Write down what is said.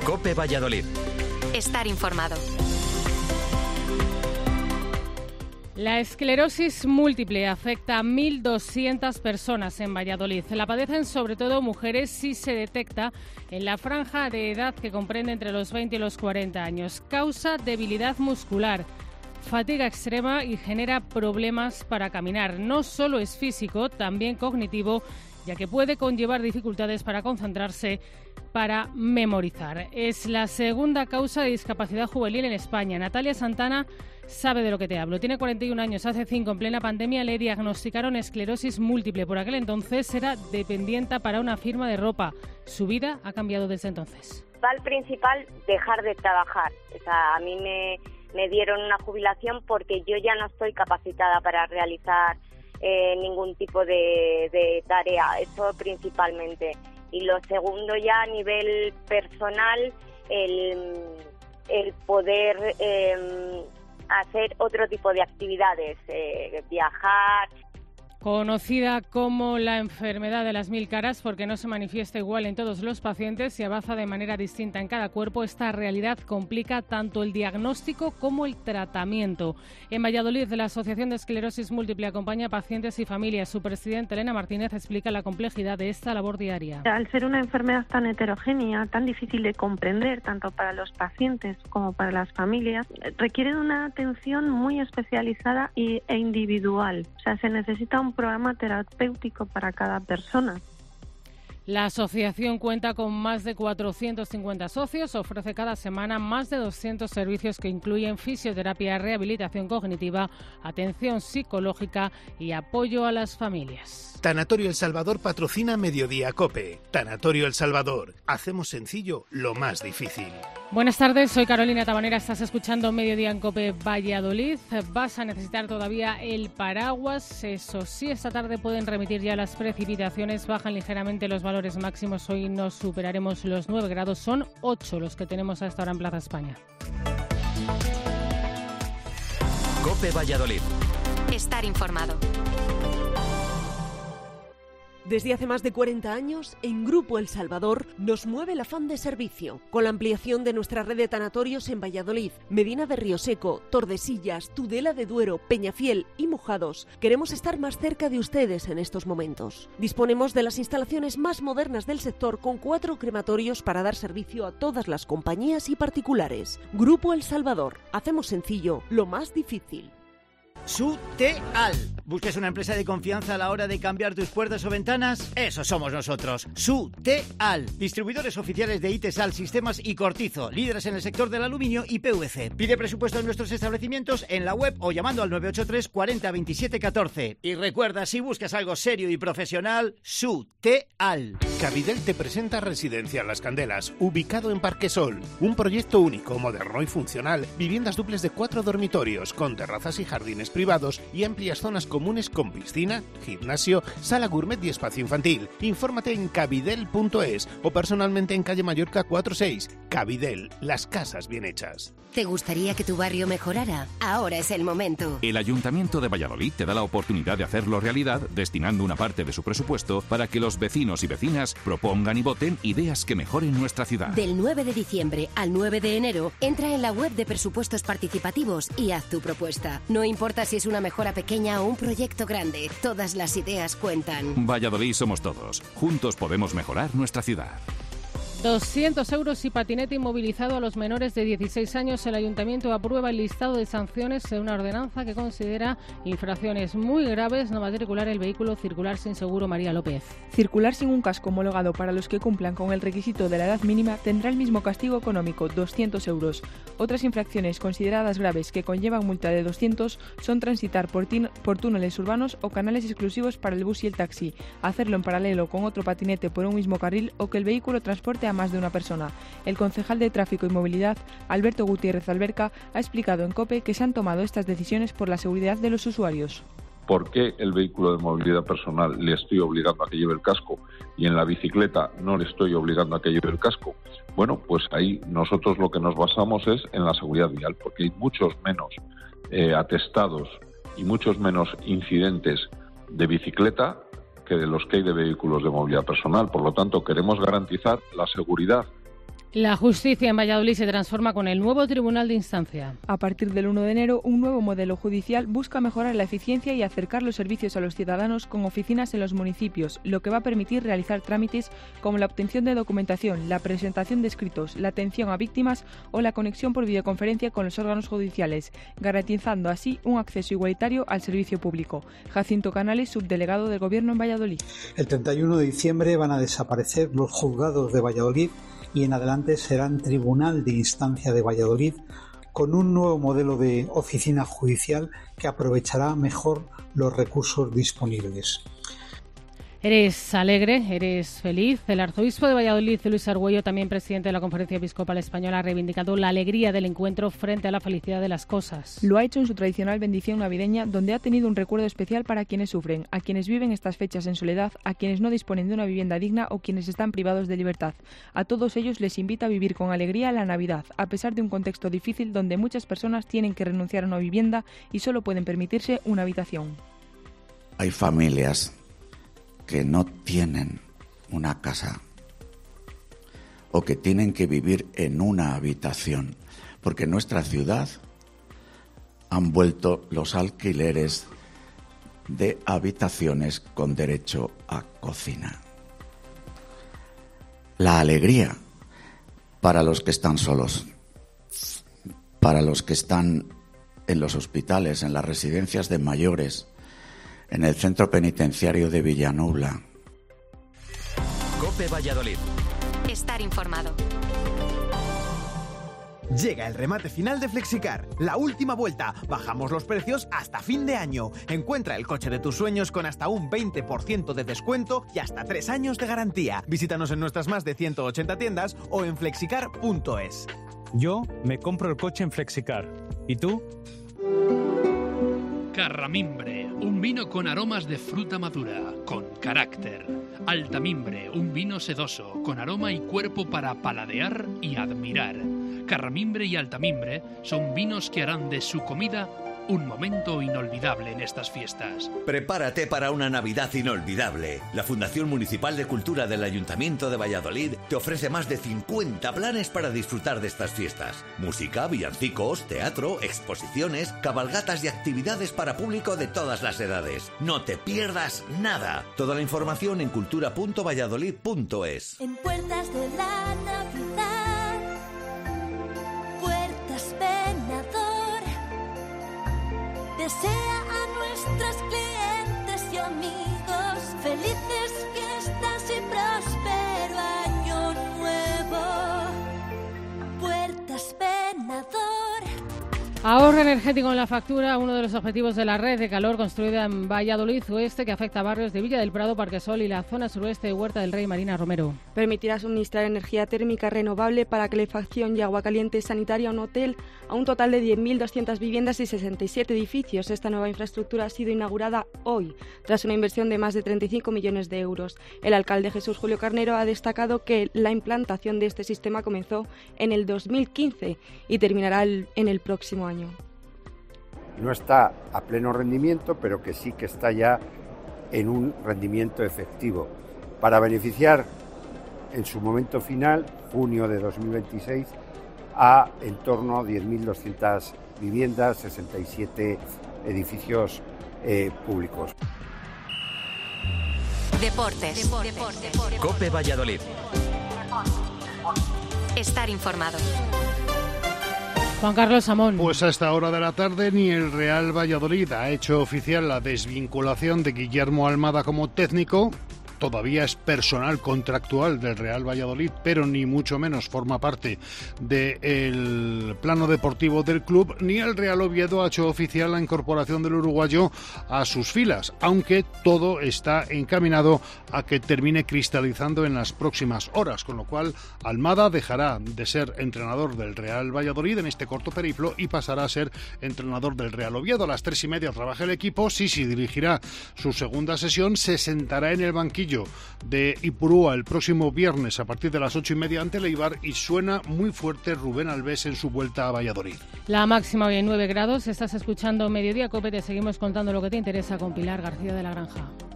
COPE Valladolid. Estar informado. La esclerosis múltiple afecta a 1.200 personas en Valladolid. La padecen sobre todo mujeres si se detecta en la franja de edad que comprende entre los 20 y los 40 años. Causa debilidad muscular, fatiga extrema y genera problemas para caminar. No solo es físico, también cognitivo, ya que puede conllevar dificultades para concentrarse, para memorizar. Es la segunda causa de discapacidad juvenil en España. Natalia Santana sabe de lo que te hablo. Tiene 41 años. Hace 5, en plena pandemia, le diagnosticaron esclerosis múltiple. Por aquel entonces era dependiente para una firma de ropa. Su vida ha cambiado desde entonces. El principal, dejar de trabajar. O sea, a mí me dieron una jubilación porque yo ya no estoy capacitada para realizar ningún tipo de tarea. Eso principalmente. Y lo segundo, ya a nivel personal, el poder hacer otro tipo de actividades, viajar. Conocida como la enfermedad de las 1000 caras porque no se manifiesta igual en todos los pacientes y avanza de manera distinta en cada cuerpo, esta realidad complica tanto el diagnóstico como el tratamiento. En Valladolid, la Asociación de Esclerosis Múltiple acompaña a pacientes y familias. Su presidenta, Elena Martínez, explica la complejidad de esta labor diaria. Al ser una enfermedad tan heterogénea, tan difícil de comprender tanto para los pacientes como para las familias, requiere de una atención muy especializada e individual. O sea, se necesita un programa terapéutico para cada persona. La asociación cuenta con más de 450 socios, ofrece cada semana más de 200 servicios que incluyen fisioterapia, rehabilitación cognitiva, atención psicológica y apoyo a las familias. Tanatorio El Salvador patrocina Mediodía COPE. Tanatorio El Salvador. Hacemos sencillo lo más difícil. Buenas tardes, soy Carolina Tabanera, estás escuchando Mediodía en COPE Valladolid. Vas a necesitar todavía el paraguas, eso sí, esta tarde pueden remitir ya las precipitaciones, bajan ligeramente los valores máximos, hoy no superaremos los 9 grados, son 8 los que tenemos hasta ahora en Plaza España. COPE Valladolid. Estar informado. Desde hace más de 40 años, en Grupo El Salvador nos mueve el afán de servicio. Con la ampliación de nuestra red de tanatorios en Valladolid, Medina de Rioseco, Tordesillas, Tudela de Duero, Peñafiel y Mojados, queremos estar más cerca de ustedes en estos momentos. Disponemos de las instalaciones más modernas del sector con 4 crematorios para dar servicio a todas las compañías y particulares. Grupo El Salvador. Hacemos sencillo lo más difícil. Suteal. ¿Buscas una empresa de confianza a la hora de cambiar tus puertas o ventanas? Eso somos nosotros. Suteal. Distribuidores oficiales de Itesal, Sistemas y Cortizo. Líderes en el sector del aluminio y PVC. Pide presupuesto en nuestros establecimientos en la web o llamando al 983 40 27 14. Y recuerda, si buscas algo serio y profesional, Suteal. Cabidel te presenta Residencial Las Candelas, ubicado en Parquesol. Un proyecto único, moderno y funcional. Viviendas duples de 4 dormitorios, con terrazas y jardines privados y amplias zonas comunes con piscina, gimnasio, sala gourmet y espacio infantil. Infórmate en cabidel.es o personalmente en calle Mallorca 46. Cabidel, las casas bien hechas. ¿Te gustaría que tu barrio mejorara? Ahora es el momento. El Ayuntamiento de Valladolid te da la oportunidad de hacerlo realidad destinando una parte de su presupuesto para que los vecinos y vecinas propongan y voten ideas que mejoren nuestra ciudad. Del 9 de diciembre al 9 de enero, entra en la web de presupuestos participativos y haz tu propuesta. No importa si es una mejora pequeña o un proyecto grande, todas las ideas cuentan. Valladolid somos todos. Juntos podemos mejorar nuestra ciudad. 200 euros y patinete inmovilizado a los menores de 16 años. El Ayuntamiento aprueba el listado de sanciones en una ordenanza que considera infracciones muy graves no matricular el vehículo, circular sin seguro. María López. Circular sin un casco homologado para los que cumplan con el requisito de la edad mínima tendrá el mismo castigo económico, 200 euros. Otras infracciones consideradas graves que conllevan multa de 200 son transitar por túneles urbanos o canales exclusivos para el bus y el taxi, hacerlo en paralelo con otro patinete por un mismo carril o que el vehículo transporte a más de una persona. El concejal de Tráfico y Movilidad, Alberto Gutiérrez Alberca, ha explicado en COPE que se han tomado estas decisiones por la seguridad de los usuarios. ¿Por qué el vehículo de movilidad personal le estoy obligando a que lleve el casco y en la bicicleta no le estoy obligando a que lleve el casco? Bueno, pues ahí nosotros lo que nos basamos es en la seguridad vial, porque hay muchos menos atestados y muchos menos incidentes de bicicleta que de los que hay de vehículos de movilidad personal. Por lo tanto, queremos garantizar la seguridad La justicia en Valladolid se transforma con el nuevo Tribunal de Instancia. A partir del 1 de enero, un nuevo modelo judicial busca mejorar la eficiencia y acercar los servicios a los ciudadanos con oficinas en los municipios, lo que va a permitir realizar trámites como la obtención de documentación, la presentación de escritos, la atención a víctimas o la conexión por videoconferencia con los órganos judiciales, garantizando así un acceso igualitario al servicio público. Jacinto Canales, subdelegado del Gobierno en Valladolid. El 31 de diciembre van a desaparecer los juzgados de Valladolid y en adelante serán Tribunal de Instancia de Valladolid, con un nuevo modelo de oficina judicial que aprovechará mejor los recursos disponibles. Eres alegre, eres feliz. El arzobispo de Valladolid, Luis Argüello, también presidente de la Conferencia Episcopal Española, ha reivindicado la alegría del encuentro frente a la felicidad de las cosas. Lo ha hecho en su tradicional bendición navideña, donde ha tenido un recuerdo especial para quienes sufren, a quienes viven estas fechas en soledad, a quienes no disponen de una vivienda digna o quienes están privados de libertad. A todos ellos les invita a vivir con alegría la Navidad, a pesar de un contexto difícil donde muchas personas tienen que renunciar a una vivienda y solo pueden permitirse una habitación. Hay familias que no tienen una casa o que tienen que vivir en una habitación, porque en nuestra ciudad han vuelto los alquileres de habitaciones con derecho a cocina. La alegría para los que están solos, para los que están en los hospitales, en las residencias de mayores, en el centro penitenciario de Villanubla. COPE Valladolid. Estar informado. Llega el remate final de Flexicar, la última vuelta. Bajamos los precios hasta fin de año. Encuentra el coche de tus sueños con hasta un 20% de descuento y hasta 3 años de garantía. Visítanos en nuestras más de 180 tiendas o en flexicar.es. Yo me compro el coche en Flexicar. ¿Y tú? Carramimbre, un vino con aromas de fruta madura, con carácter. Altamimbre, un vino sedoso, con aroma y cuerpo para paladear y admirar. Carramimbre y Altamimbre son vinos que harán de su comida un momento inolvidable en estas fiestas. Prepárate para una Navidad inolvidable. La Fundación Municipal de Cultura del Ayuntamiento de Valladolid te ofrece más de 50 planes para disfrutar de estas fiestas. Música, villancicos, teatro, exposiciones, cabalgatas y actividades para público de todas las edades. No te pierdas nada. Toda la información en cultura.valladolid.es. En Puertas de la Navidad, Puertas Venador desea a nuestros clientes y amigos felices fiestas y próspero año nuevo. Puertas Venador. Ahorro energético en la factura, uno de los objetivos de la red de calor construida en Valladolid Oeste, que afecta a barrios de Villa del Prado, Parquesol y la zona suroeste de Huerta del Rey. Marina Romero. Permitirá suministrar energía térmica renovable para calefacción y agua caliente sanitaria a un hotel, a un total de 10.200 viviendas y 67 edificios. Esta nueva infraestructura ha sido inaugurada hoy, tras una inversión de más de 35 millones de euros. El alcalde Jesús Julio Carnero ha destacado que la implantación de este sistema comenzó en el 2015 y terminará en el próximo año. No está a pleno rendimiento, pero que sí que está ya en un rendimiento efectivo, para beneficiar en su momento final, junio de 2026, a en torno a 10.200 viviendas, 67 edificios públicos. Deportes. COPE Valladolid. Estar informado. Juan Carlos Amón. Pues a esta hora de la tarde ni el Real Valladolid ha hecho oficial la desvinculación de Guillermo Almada como técnico. Todavía es personal contractual del Real Valladolid, pero ni mucho menos forma parte del plano deportivo del club, ni el Real Oviedo ha hecho oficial la incorporación del uruguayo a sus filas, aunque todo está encaminado a que termine cristalizando en las próximas horas, con lo cual Almada dejará de ser entrenador del Real Valladolid en este corto periplo y pasará a ser entrenador del Real Oviedo. A las 3:30 trabaja el equipo, Sisi dirigirá su segunda sesión, se sentará en el banquillo de Ipurúa el próximo viernes a partir de las 8:30 ante el Eibar y suena muy fuerte Rubén Alves en su vuelta a Valladolid. La máxima hoy en 9 grados. Estás escuchando Mediodía Cope, te seguimos contando lo que te interesa con Pilar García de la Granja.